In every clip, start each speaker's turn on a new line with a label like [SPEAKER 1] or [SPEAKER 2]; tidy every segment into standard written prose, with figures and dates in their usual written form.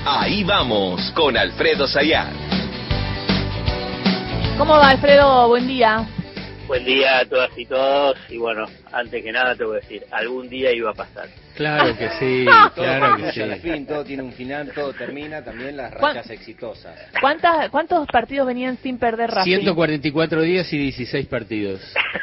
[SPEAKER 1] Ahí vamos, con Alfredo Zayat.
[SPEAKER 2] ¿Cómo va, Alfredo? Buen día.
[SPEAKER 3] Buen día a todas y todos. Y bueno, antes que nada te voy a decir, algún día iba a pasar.
[SPEAKER 4] Claro que sí, claro que sí.
[SPEAKER 5] Al fin, todo tiene un final, todo termina, también las rachas exitosas.
[SPEAKER 2] ¿Cuántos partidos venían sin perder Racing?
[SPEAKER 4] 144 días y 16 partidos.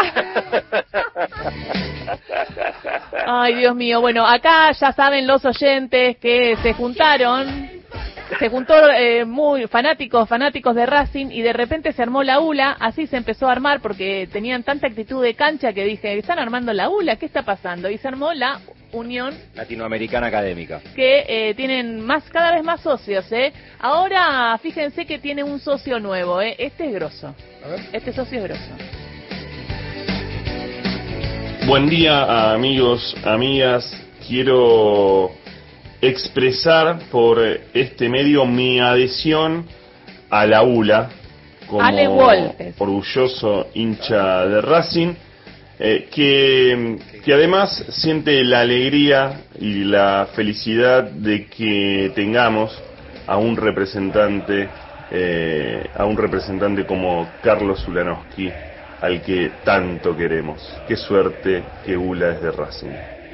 [SPEAKER 2] Ay, Dios mío. Bueno, acá ya saben los oyentes que se juntó muy fanáticos de Racing y de repente se armó la ULA, así se empezó a armar porque tenían tanta actitud de cancha que dije, ¿están armando la ULA? ¿Qué está pasando? Y se armó la Unión
[SPEAKER 5] Latinoamericana Académica,
[SPEAKER 2] que tienen cada vez más socios, Ahora fíjense que tiene un socio nuevo, Este es grosso. Este socio es grosso.
[SPEAKER 6] Buen día, amigos, amigas. Quiero expresar por este medio mi adhesión a la ULA como orgulloso hincha de Racing, que además siente la alegría y la felicidad de que tengamos a un representante como Carlos Ulanowski, al que tanto queremos. Qué suerte que ULA es de Racing.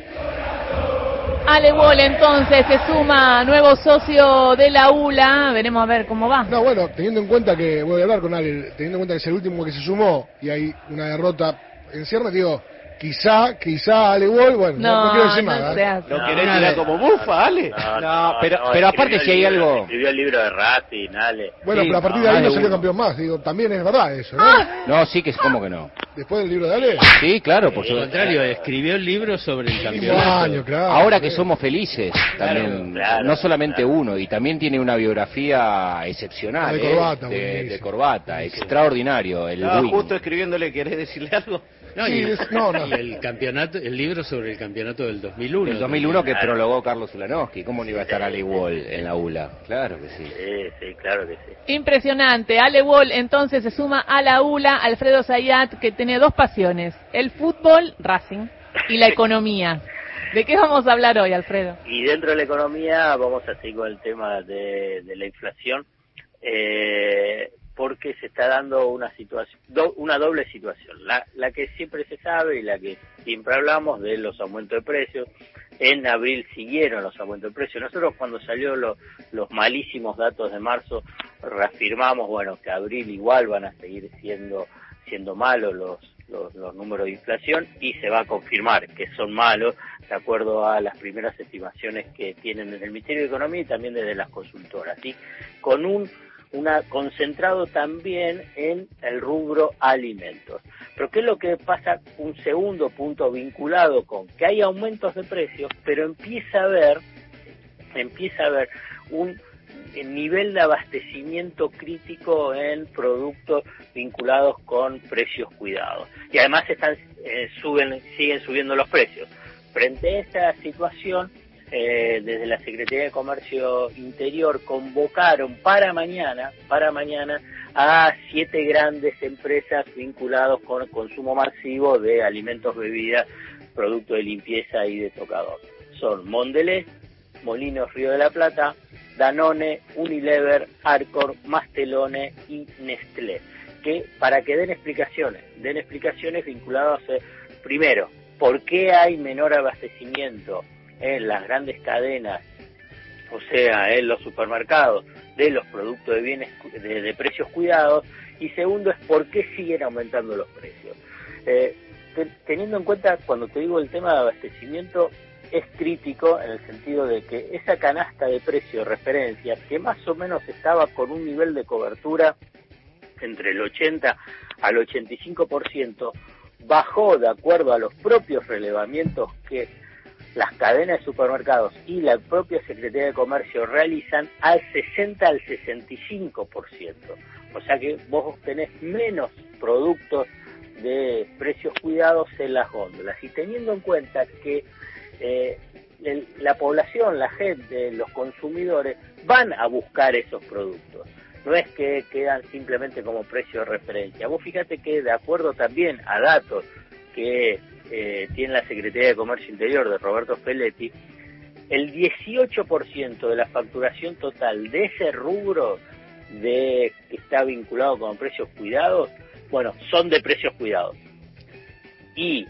[SPEAKER 2] Ale Wall entonces se suma nuevo socio de la ULA, veremos a ver cómo va.
[SPEAKER 7] No, bueno, teniendo en cuenta que, voy a hablar con Ale, teniendo en cuenta que es el último que se sumó y hay una derrota en ciernes, digo, quizá Ale Wall, bueno, no quiero decir nada.
[SPEAKER 5] ¿Lo querés tirar como bufa, Ale? No, pero aparte si hay algo...
[SPEAKER 3] Escribió el libro de Racing, Ale.
[SPEAKER 7] Bueno, sí, pero a partir de ahí no salió campeón más, digo, también es verdad eso, ¿no?
[SPEAKER 5] No, sí que ¿cómo que no?
[SPEAKER 7] Después del libro de Ale.
[SPEAKER 5] Sí, claro, por
[SPEAKER 4] lo contrario, escribió el libro sobre el campeonato.
[SPEAKER 7] Año, claro,
[SPEAKER 5] ahora que somos felices, también,
[SPEAKER 3] claro,
[SPEAKER 5] no solamente uno, y también tiene una biografía excepcional, de Corbata, extraordinario.
[SPEAKER 8] Justo escribiéndole, ¿querés decirle algo?
[SPEAKER 4] No,
[SPEAKER 7] sí,
[SPEAKER 4] y el campeonato, el libro sobre el campeonato del 2001.
[SPEAKER 5] El 2001 que prologó Carlos Ulanowski. ¿Cómo no iba a estar Ale Wall en la ULA? Claro que sí.
[SPEAKER 3] Sí, claro que sí.
[SPEAKER 2] Impresionante. Ale Wall entonces se suma a la ULA. Alfredo Zayat, que tiene dos pasiones: el fútbol, Racing, y la economía. ¿De qué vamos a hablar hoy, Alfredo?
[SPEAKER 3] Y dentro de la economía vamos a seguir con el tema de la inflación. Porque se está dando una situación, una doble situación, la que siempre se sabe y la que siempre hablamos de los aumentos de precios. En abril siguieron los aumentos de precios. Nosotros cuando salió los malísimos datos de marzo reafirmamos, bueno, que abril igual van a seguir siendo malos los números de inflación, y se va a confirmar que son malos de acuerdo a las primeras estimaciones que tienen desde el Ministerio de Economía y también desde las consultoras, ¿sí? Con concentrado también en el rubro alimentos. Pero ¿qué es lo que pasa? Un segundo punto vinculado con que hay aumentos de precios, pero empieza a haber un nivel de abastecimiento crítico en productos vinculados con precios cuidados. Y además siguen subiendo los precios. Frente a esta situación, desde la Secretaría de Comercio Interior convocaron para mañana a 7 grandes empresas vinculadas con el consumo masivo de alimentos, bebidas, productos de limpieza y de tocador. Son Mondelez, Molinos Río de la Plata, Danone, Unilever, Arcor, Mastelone y Nestlé, que para que den explicaciones vinculadas primero, ¿por qué hay menor abastecimiento en las grandes cadenas, o sea, en los supermercados, de los productos de bienes de precios cuidados? Y segundo es por qué siguen aumentando los precios. Teniendo en cuenta, cuando te digo el tema de abastecimiento, es crítico en el sentido de que esa canasta de precio referencia, que más o menos estaba con un nivel de cobertura entre el 80 al 85%, bajó de acuerdo a los propios relevamientos que las cadenas de supermercados y la propia Secretaría de Comercio realizan al 60 al 65%. O sea que vos tenés menos productos de precios cuidados en las góndolas. Y teniendo en cuenta que la población, la gente, los consumidores van a buscar esos productos. No es que quedan simplemente como precio de referencia. Vos fíjate que de acuerdo también a datos que tiene la Secretaría de Comercio Interior de Roberto Feletti, el 18% de la facturación total de ese rubro que está vinculado con precios cuidados, bueno, son de precios cuidados. Y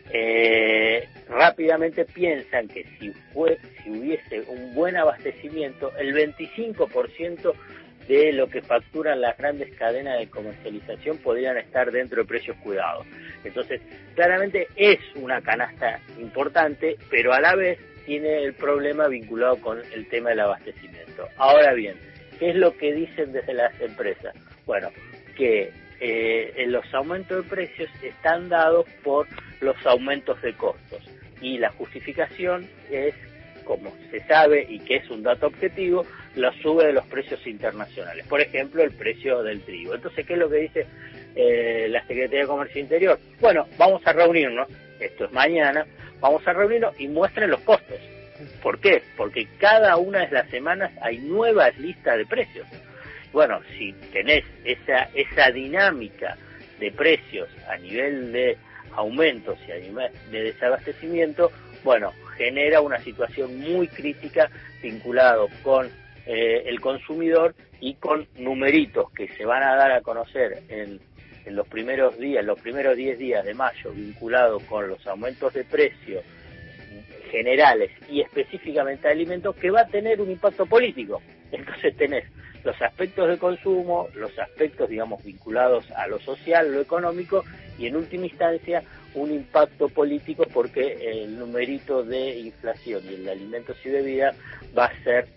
[SPEAKER 3] rápidamente piensan que si hubiese un buen abastecimiento, el 25% de lo que facturan las grandes cadenas de comercialización podrían estar dentro de precios cuidados. Entonces, claramente es una canasta importante, pero a la vez tiene el problema vinculado con el tema del abastecimiento. Ahora bien, ¿qué es lo que dicen desde las empresas? Bueno, que los aumentos de precios están dados por los aumentos de costos, y la justificación es, como se sabe y que es un dato objetivo, la sube de los precios internacionales. Por ejemplo, el precio del trigo. Entonces, ¿qué es lo que dice la Secretaría de Comercio Interior? Bueno, vamos a reunirnos, esto es mañana, vamos a reunirnos y muestren los costos. ¿Por qué? Porque cada una de las semanas hay nuevas listas de precios. Bueno, si tenés esa dinámica de precios a nivel de aumentos y a nivel de desabastecimiento, bueno, genera una situación muy crítica vinculado con el consumidor y con numeritos que se van a dar a conocer en los primeros 10 días de mayo, vinculados con los aumentos de precios generales y específicamente de alimentos, que va a tener un impacto político. Entonces tenés los aspectos de consumo, los aspectos, digamos, vinculados a lo social, lo económico, y en última instancia un impacto político, porque el numerito de inflación y el de alimentos y bebidas va a ser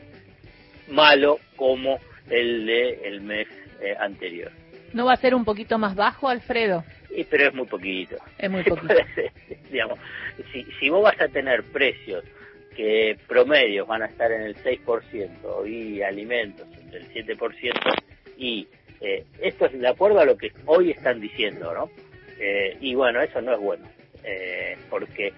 [SPEAKER 3] malo como el del mes anterior.
[SPEAKER 2] ¿No va a ser un poquito más bajo, Alfredo?
[SPEAKER 3] Pero es muy poquito.
[SPEAKER 2] Es muy poquito.
[SPEAKER 3] Digamos, si vos vas a tener precios que promedios van a estar en el 6% y alimentos entre el 7%, y esto es de acuerdo a lo que hoy están diciendo, ¿no? Y bueno, eso no es bueno, porque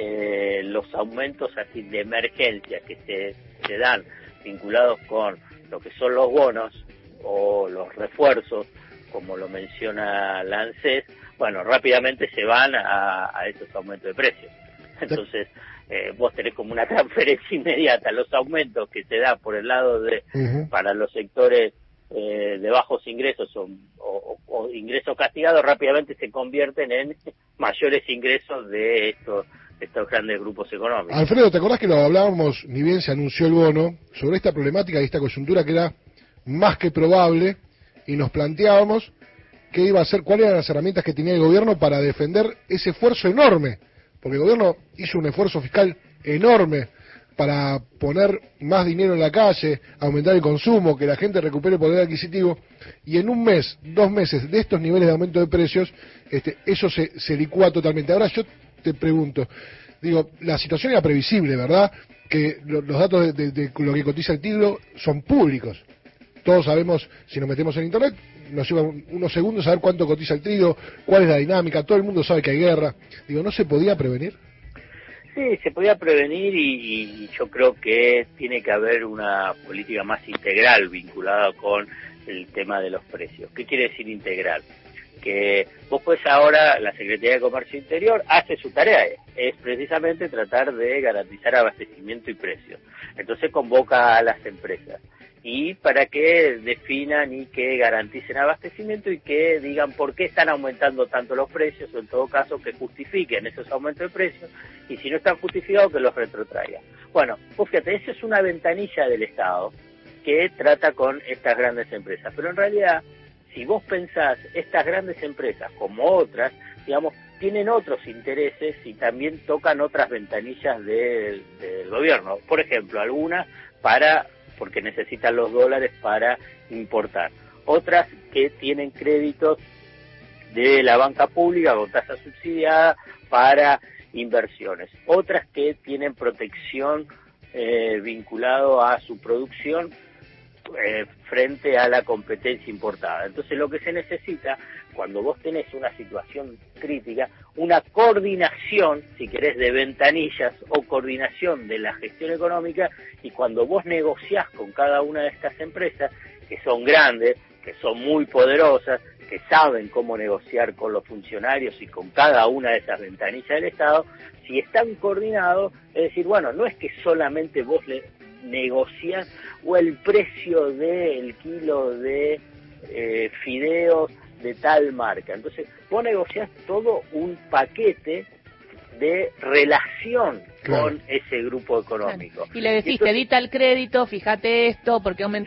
[SPEAKER 3] los aumentos así de emergencia que se dan vinculados con lo que son los bonos o los refuerzos, como lo menciona la ANSES, bueno, rápidamente se van a esos aumentos de precios. Entonces, vos tenés como una transferencia inmediata. Los aumentos que se da por el lado de para los sectores de bajos ingresos o ingresos castigados, rápidamente se convierten en mayores ingresos de estos grandes grupos económicos.
[SPEAKER 7] Alfredo, ¿te acordás que lo hablábamos, ni bien se anunció el bono, sobre esta problemática y esta coyuntura que era más que probable, y nos planteábamos qué iba a hacer, cuáles eran las herramientas que tenía el gobierno para defender ese esfuerzo enorme? Porque el gobierno hizo un esfuerzo fiscal enorme para poner más dinero en la calle, aumentar el consumo, que la gente recupere el poder adquisitivo, y en un mes, 2 meses de estos niveles de aumento de precios, eso se licúa totalmente. Ahora yo te pregunto, digo, la situación era previsible, ¿verdad? Que los datos de lo que cotiza el trigo son públicos. Todos sabemos, si nos metemos en internet, nos lleva unos segundos saber cuánto cotiza el trigo, cuál es la dinámica, todo el mundo sabe que hay guerra. Digo, ¿no se podía prevenir?
[SPEAKER 3] Sí, se podía prevenir, y yo creo que tiene que haber una política más integral vinculada con el tema de los precios. ¿Qué quiere decir integral? Que vos pues ahora, la Secretaría de Comercio Interior hace su tarea, es precisamente tratar de garantizar abastecimiento y precios. Entonces convoca a las empresas, y para que definan y que garanticen abastecimiento y que digan por qué están aumentando tanto los precios, o en todo caso que justifiquen esos aumentos de precios, y si no están justificados que los retrotraigan. Bueno, pues fíjate, esa es una ventanilla del Estado que trata con estas grandes empresas, pero en realidad, si vos pensás, estas grandes empresas, como otras, digamos, tienen otros intereses y también tocan otras ventanillas del gobierno. Por ejemplo, algunas porque necesitan los dólares para importar. Otras que tienen créditos de la banca pública con tasa subsidiada para inversiones. Otras que tienen protección vinculado a su producción frente a la competencia importada. Entonces lo que se necesita, cuando vos tenés una situación crítica, una coordinación, si querés, de ventanillas o coordinación de la gestión económica, y cuando vos negociás con cada una de estas empresas, que son grandes, que son muy poderosas, que saben cómo negociar con los funcionarios y con cada una de esas ventanillas del Estado, si están coordinados, es decir, bueno, no es que solamente vos le negociás o el precio del kilo de fideos de tal marca. Entonces, vos negociás todo un paquete de relación con ese grupo económico.
[SPEAKER 2] Claro. Y le decís, te di tal crédito, fíjate esto, porque aumentó